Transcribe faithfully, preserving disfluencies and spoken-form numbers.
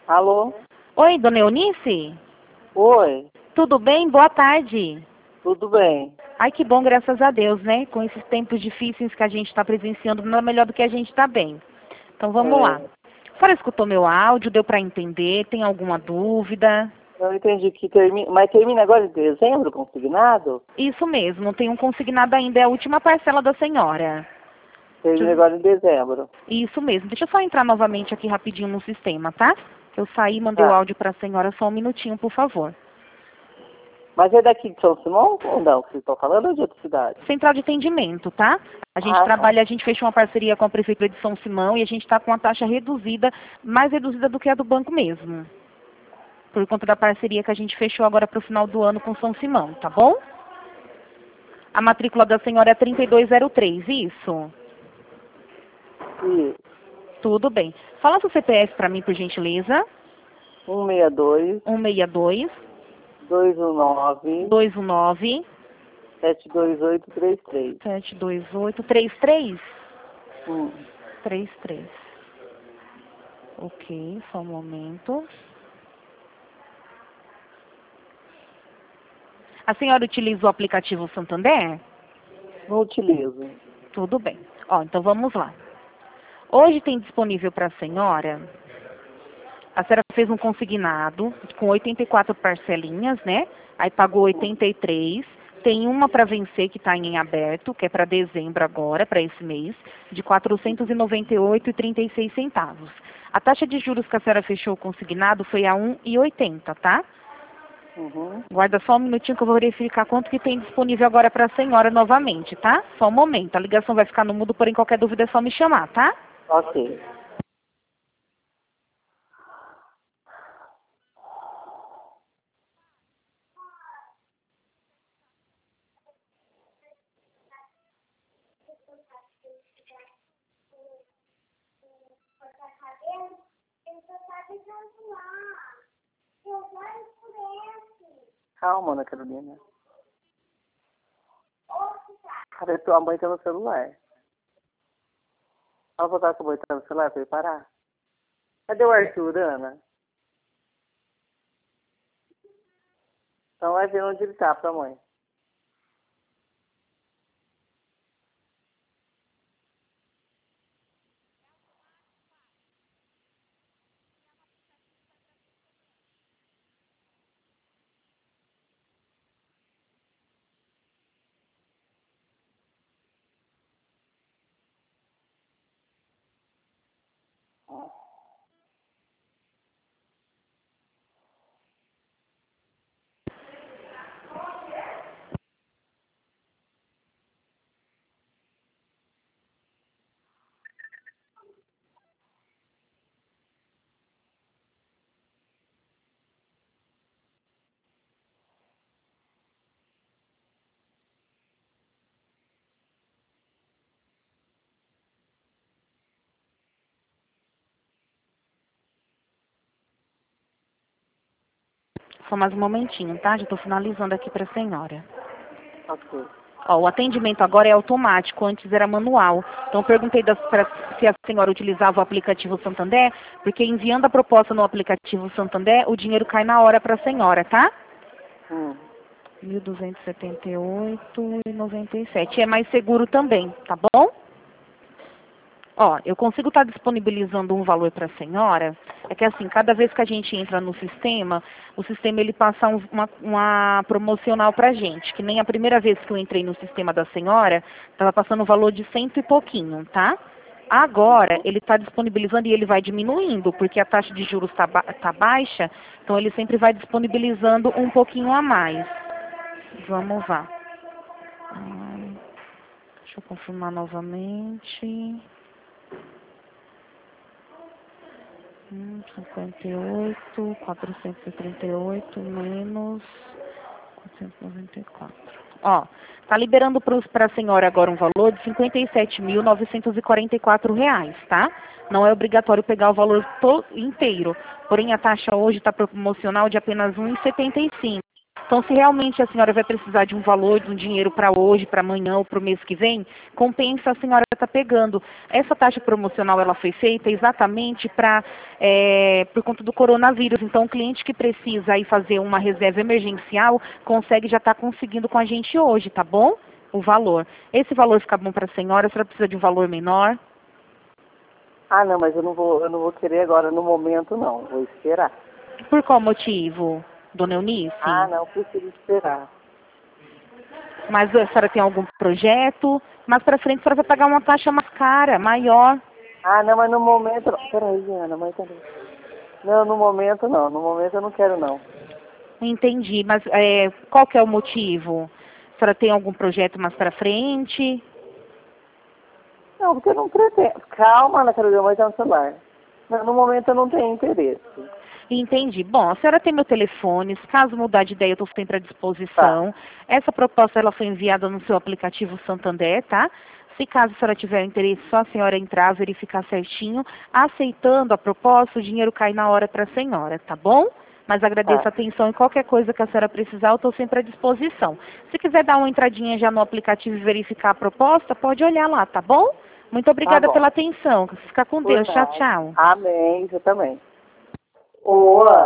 Alô? Oi, dona Eunice? Oi, Tudo bem? Boa tarde. tudo bem? Ai, que bom, graças a Deus, né? Com esses tempos difíceis que a gente está presenciando, não é melhor do que a gente está bem. Então vamos É, lá. A senhora escutou meu áudio, deu para entender? Tem alguma dúvida? eu entendi que termina, mas termina agora em dezembro, consignado? Isso mesmo, não tem um consignado ainda, é a última parcela da senhora. Termina agora em dezembro. Isso mesmo. Deixa eu só entrar novamente aqui rapidinho no sistema, tá? Eu saí, mandei o Tá. áudio para a senhora, só um minutinho, por favor. Mas é daqui de São Simão ou não? Que vocês estão falando ou de outra cidade? Central de atendimento, tá? A gente Ah, tá. trabalha, a gente fechou uma parceria com a Prefeitura de São Simão e a gente está com uma taxa reduzida, mais reduzida do que a do banco mesmo. Por conta da parceria que a gente fechou agora para o final do ano com São Simão, tá bom? A matrícula da senhora é trinta e dois zero três, isso? E Tudo bem. Fala seu C P F para mim, por gentileza. um seis dois, um seis dois, dois um nove, dois um nove, sete dois oito três três. sete dois oito, três três? Hum. três três. Ok, só um momento. A senhora utiliza o aplicativo Santander? Não utilizo. Tudo bem. Ó, então vamos lá. Hoje tem disponível para a senhora, a senhora fez um consignado com oitenta e quatro parcelinhas, né? Aí pagou oitenta e três. Tem uma para vencer que está em aberto, que é para dezembro agora, para esse mês, de quatrocentos e noventa e oito reais e trinta e seis centavos. A taxa de juros que a senhora fechou o consignado foi a um real e oitenta, tá? Uhum. Guarda só um minutinho que eu vou verificar quanto que tem disponível agora para a senhora novamente, tá? Só um momento. A ligação vai ficar no mudo, porém qualquer dúvida é só me chamar, tá? Ok. Calma, Ana Carolina. Cadê tua mãe tá no celular? Ela voltar com a mãe tá no celular pra ele parar? Cadê o Arthur, Ana? Então vai ver onde ele tá pra mãe. Só mais um momentinho, tá? Já estou finalizando aqui para a senhora. Ok. Ó, o atendimento agora é automático, antes era manual. Então eu perguntei das, pra, se a senhora utilizava o aplicativo Santander, porque enviando a proposta no aplicativo Santander, o dinheiro cai na hora para a senhora, tá? Hum. mil duzentos e setenta e oito reais e noventa e sete. É mais seguro também, tá bom? Ó, eu consigo estar disponibilizando um valor para a senhora. É que assim, cada vez que a gente entra no sistema, o sistema ele passa um- uma, uma promocional para a gente. Que nem a primeira vez que eu entrei no sistema da senhora, estava passando o valor de cento e pouquinho, tá? Agora, ele está disponibilizando e ele vai diminuindo, porque a taxa de juros está ba tá baixa, então ele sempre vai disponibilizando um pouquinho a mais. Vamos lá. Hum, deixa eu confirmar novamente. Hum, cinquenta e oito, quatrocentos e trinta e oito menos quatrocentos e noventa e quatro. Ó, tá liberando para a senhora agora um valor de cinquenta e sete mil novecentos e quarenta e quatro reais, tá? Não é obrigatório pegar o valor to- inteiro. Porém, a taxa hoje está promocional de apenas um real e setenta e cinco. Então, se realmente a senhora vai precisar de um valor, de um dinheiro para hoje, para amanhã ou para o mês que vem, compensa a senhora estar pegando. Essa taxa promocional ela foi feita exatamente para é, por conta do coronavírus. Então, o cliente que precisa aí fazer uma reserva emergencial consegue já estar conseguindo com a gente hoje, tá bom? O valor. Esse valor fica bom para a senhora? A senhora precisa de um valor menor? Ah, não, mas eu não vou, eu não vou querer agora no momento, não. Vou esperar. Por qual motivo, dona Eunice? Ah, não, preciso esperar. Mas a senhora tem algum projeto? Mais para frente a senhora vai pagar uma taxa mais cara, maior. Ah, não, mas no momento não. Peraí, Ana, mas peraí. Não, no momento não. No momento eu não quero, não. Entendi, mas é, qual que é o motivo? A senhora tem algum projeto mais para frente? Não, porque eu não pretendo. Calma, Ana Carolina, vai estar no celular. Não, no momento eu não tenho interesse. Entendi. Bom, a senhora tem meu telefone, se caso mudar de ideia eu estou sempre à disposição. Tá. Essa proposta ela foi enviada no seu aplicativo Santander, tá? Se caso a senhora tiver interesse, só a senhora entrar, verificar certinho. Aceitando a proposta, o dinheiro cai na hora para a senhora, tá bom? Mas agradeço Tá. a atenção e qualquer coisa que a senhora precisar, eu estou sempre à disposição. Se quiser dar uma entradinha já no aplicativo e verificar a proposta, pode olhar lá, tá bom? Muito obrigada Tá bom. pela atenção. Fica com Por Deus. Tchau, nada. tchau. Amém, você também. Ô, Ana.